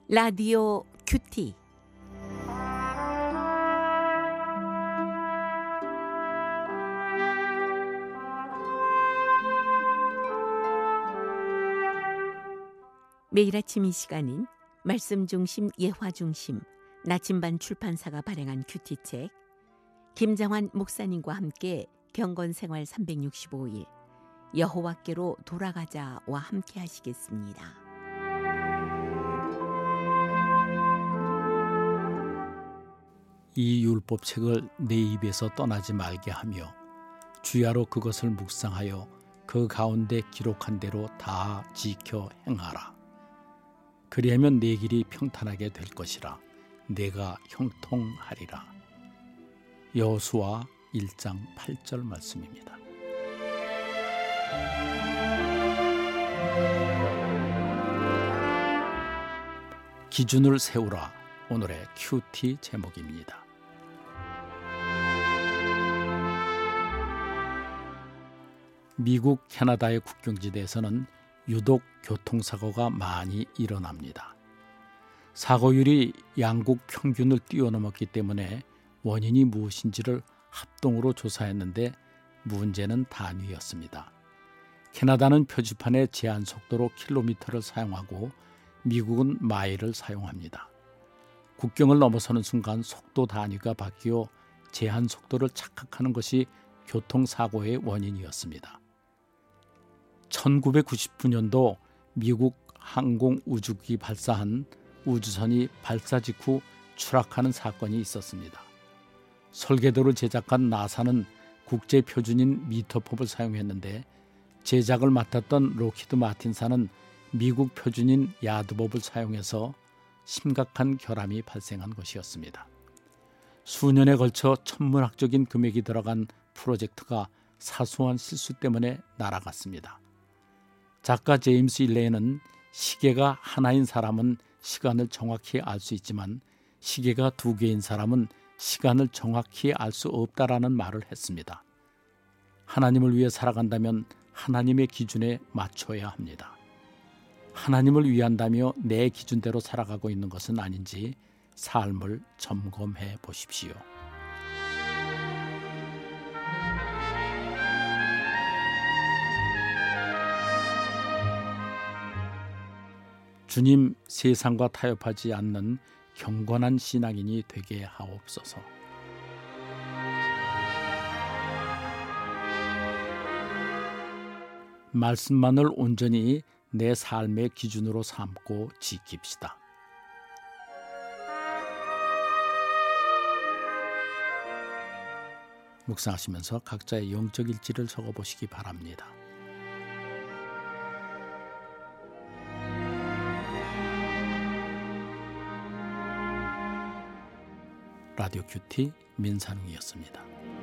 라디오 큐티. 매일 아침 이 시간은 말씀 중심 예화 중심 나침반 출판사가 발행한 큐티책, 김정환 목사님과 함께 경건생활 365일 여호와께로 돌아가자와 함께 하시겠습니다. 이 율법책을 내 입에서 떠나지 말게 하며 주야로 그것을 묵상하여 그 가운데 기록한 대로 다 지켜 행하라. 그리하면 내 길이 평탄하게 될 것이라. 내가 형통하리라. 여호수아 1장 8절 말씀입니다. 기준을 세우라. 오늘의 큐티 제목입니다. 미국 캐나다의 국경지대에서는 유독 교통사고가 많이 일어납니다. 사고율이 양국 평균을 뛰어넘었기 때문에 원인이 무엇인지를 합동으로 조사했는데 문제는 단위였습니다. 캐나다는 표지판의 제한 속도로 킬로미터를 사용하고 미국은 마일을 사용합니다. 국경을 넘어서는 순간 속도 단위가 바뀌어 제한 속도를 착각하는 것이 교통사고의 원인이었습니다. 1999년도 미국 항공우주국이 발사한 우주선이 발사 직후 추락하는 사건이 있었습니다. 설계도를 제작한 나사는 국제 표준인 미터법을 사용했는데 제작을 맡았던 록히드 마틴사는 미국 표준인 야드법을 사용해서 심각한 결함이 발생한 것이었습니다. 수년에 걸쳐 천문학적인 금액이 들어간 프로젝트가 사소한 실수 때문에 날아갔습니다. 작가 제임스 일레이는 시계가 하나인 사람은 시간을 정확히 알 수 있지만 시계가 두 개인 사람은 시간을 정확히 알 수 없다라는 말을 했습니다. 하나님을 위해 살아간다면 하나님의 기준에 맞춰야 합니다. 하나님을 위한다며 내 기준대로 살아가고 있는 것은 아닌지 삶을 점검해 보십시오. 주님, 세상과 타협하지 않는 경건한 신앙인이 되게 하옵소서. 말씀만을 온전히 내 삶의 기준으로 삼고 지킵시다. 묵상하시면서 각자의 영적 일지를 적어보시기 바랍니다. 라디오 큐티 민산웅이었습니다.